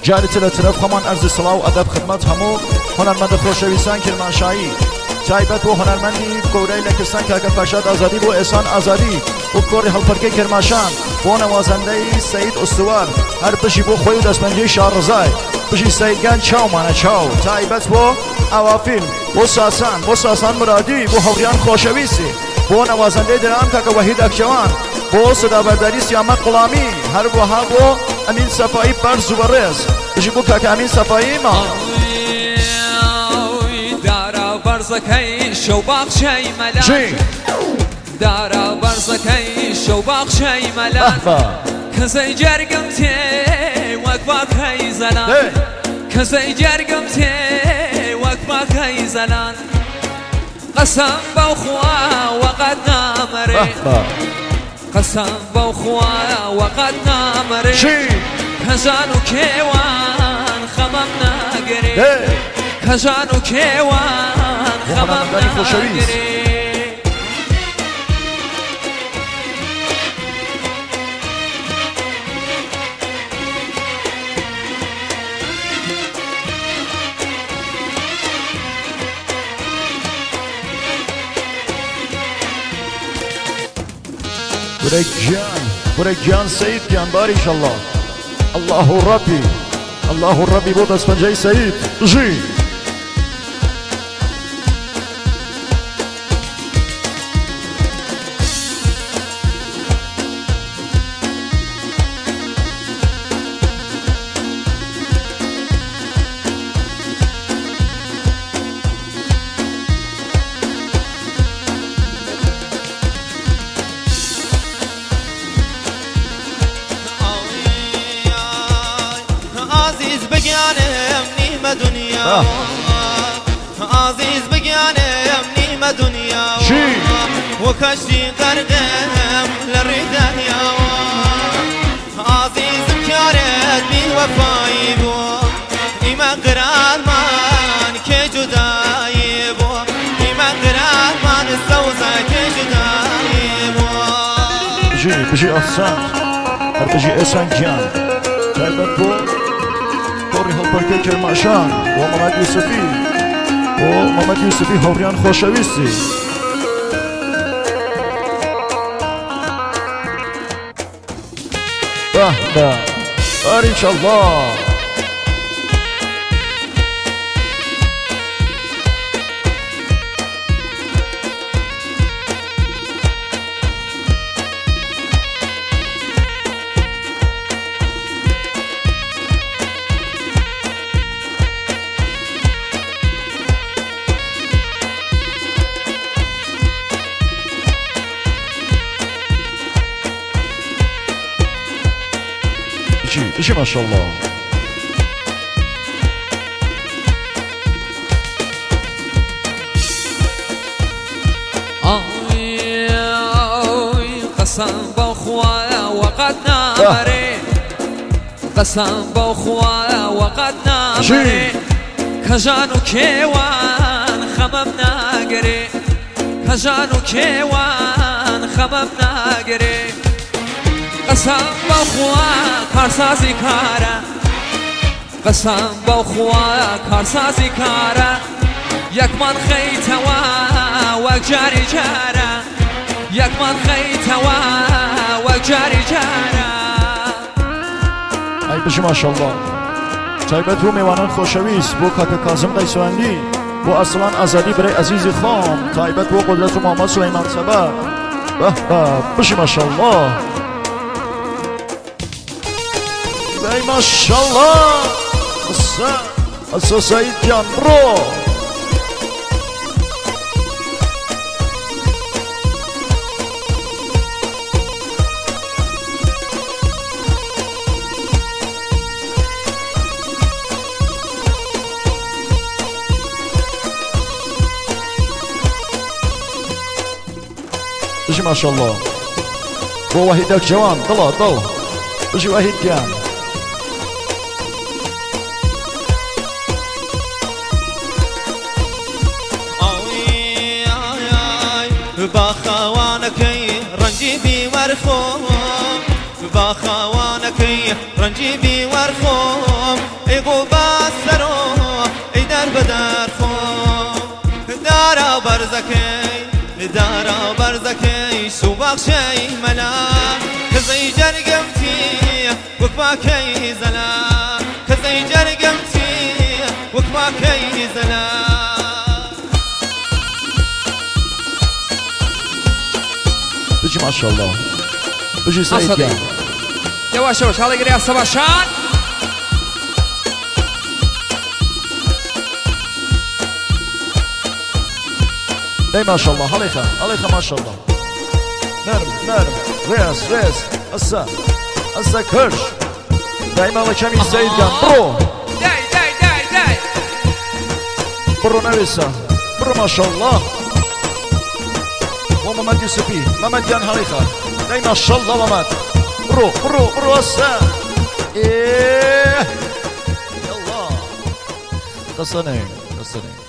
جاری تلترف خمان ارز سلاو ادب خدمت همو هنرمند خوشویستان کرمانشاهی تایبەت بۆ هەنەرمەندی گەورەی لە کوردستان کاکە پاشاد ئازادی بۆ ئێسان ئازادی بۆ کۆڕی هەڵپەرکەی کرماشان بۆ نەوازەندەی سەید ئوستوار هەر پشی بۆ خۆی و دەستپەنجەی شارڕزای پشی سەیدگان چاومانە چاو تایبەت بۆ ئاوافیلم بۆ ساسان مرادی بۆ هەوریان خۆشەویستی بۆ نەوازەندەی درام کاکە وەحید ئەکچەوان بۆ سەدابەرداری سیامەت قوڵامی هەروەها بۆ ئەمین سەفایی بەرز و بەڕێز پشی بۆ کاکە ئەمین سەفایی ما برزەکەی شەو باخچەی مەلان دارا بەرزەکەی شەو باخچەی مەلان کەسەی جەرگم تێ وەک باکەی زەلان کەسەی جەرگم تێ وەک باکەی زەلان قەسەم بەو خوا وەقەت نامەرێ قەسەم بەو خوا وەقەت نامەرێ کەژان و کێوان خەمەم ناگەرێ کەژان و کێوان خەمەم ناگەرێ برێک گیان سەید گیان باریشەڵڵا الله ڕەبی بۆ دەستپەنجەی سەید ژی عزیز بگیانم نیمە دنیا و کەشتی قەرقم لە ڕێدانیاوە عزیزم کارت بیوەفایی بووە ئیمە قرارمان کێ جودایی بووە ئیمە قرارمان سەوزای کێ جودایی بووە بژی ئەسان هەر بژی ئێسان گیان تایبەت بۆ کۆڕی هەڵپەرکەی کرماشان بۆ مەمەد یوسفی بۆ مەمەد یوسفی هەوریان خۆشەویستی باریکەڵڵا بشي ما شاء الله قسم بو خوايا وقد نامري قسم بو خوايا وقد نامري كجان وكيوان خمم ناقري كجان وكيوان خمم ناقري قسم بو خوايا کارسازی کارە قسم بەو خوا کارسازی کارە یەکمان خەیتەوە وەک جاری جارە یەکمان خەیتەوە وەک جاری جارە ئەی بژی ماشەڵڵا تایبەت بۆ میوانان خۆشەویست بۆ کاکە کازم قەیسوەندی بۆ ئەرسڵان ئازادی برای عەزیزی خۆم تایبەت بۆ قودرەت و محەممەد سولەیمان سەبا بژی ماشەڵڵا ای ماشاءالله سعید جان برو بجي ما شاء الله بو وحيدك جوان ضل بجي وحيد جان باخوانكي رنجي بي ورخوم باخوانكي رنجي بي ورخوم دارا برزەکەی سوباخشەی مەلا کەزەی جەرگەمتی وەک باکەی زەلا کەزەی جەرگەمتی وەک باکەی زەلا بجي ما شاء الله بجي سعيد أصدي قام يواش يواش هلا يقري الصباشان اي ما شاء الله عليك ما شاء الله نرم ريس هسه كرش دايما وكمي سعيد قام داي برو نويسا برو ما شاء الله ومامد يوسفي مامد يان هريخة داي ما شاء الله مامد برو هسه ايه يلا قصني